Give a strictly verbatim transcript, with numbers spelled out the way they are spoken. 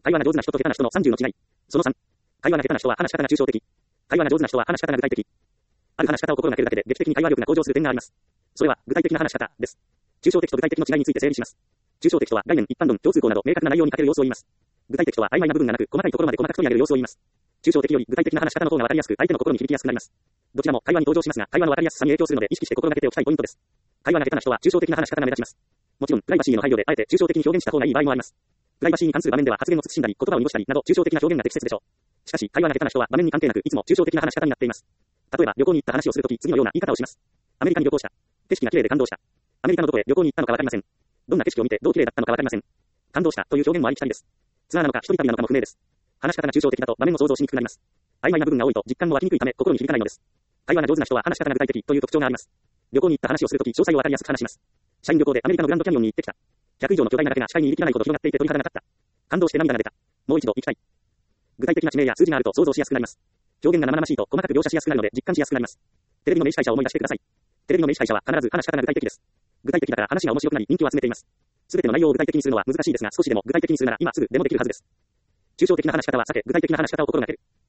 会話が上手な人と下手な人のさんじゅうの違い。そのさん。会話が下手な人は話し方が抽象的。会話が上手な人は話し方が具体的。ある話し方を心がけるだけで劇的に会話力が向上する点があります。それは具体的な話し方です。抽象的と具体的の違いについて整理します。抽象的とは概念、一般論、共通項など明確な内容に欠ける様子を言います。具体的とは曖昧な部分がなく細かいところまで細かく取り上げる様子を言います。抽象的より具体的な話し方の方が分かりやすく相手の心に響きやすくなります。どちらも会話に登場しますが、会話の分かりやすさに影響するので意識して心がけておきたいポイントです。会話が下手な人は抽象的な話し方が目立ちます。もちろん、プライバシーへの配慮であえて抽象的に表現した方がいい場合もあります。プライバシーに関する場面では発言を慎んだり、言葉を濁したりなど抽象的な表現が適切でしょう。しかし、会話が下手な人は場面に関係なくいつも抽象的な話し方になっています。例えば、旅行に行った話をするとき、次のような言い方をします。アメリカに旅行した。景色が綺麗で感動した。アメリカのどこへ旅行に行ったのかわかりません。どんな景色を見てどう綺麗だったのかわかりません。感動したという表現もありきたりです。ツアーなのか一人旅なのかも不明です。話し方が抽象的だと場面を想像しにくくなります。曖昧な部分が多いと実感も湧きにくいため心に響かないのです。会話が上手な人は話し方が具体的という特徴があります。旅行に行った話をするとき詳細をわかりやすく話します。社員旅行でアメリカのグランドキャニオンに行ってきた。ひゃく以上の巨大な崖が視界に入りきらないほど広がっていて鳥肌が立った。感動して涙が出た。もう一度行きたい。具体的な地名や数字があると想像しやすくなります。表現が生々しいと細かく描写しやすくなるので実感しやすくなります。テレビの名司会者を思い出してください。テレビの名司会者は必ず話し方が具体的です。具体的だから話が面白くなり人気を集めています。すべての内容を具体的にするのは難しいですが少しでも具体的にするなら今すぐでもできるはずです。抽象的な話し方は避け具体的な話し方を心がける。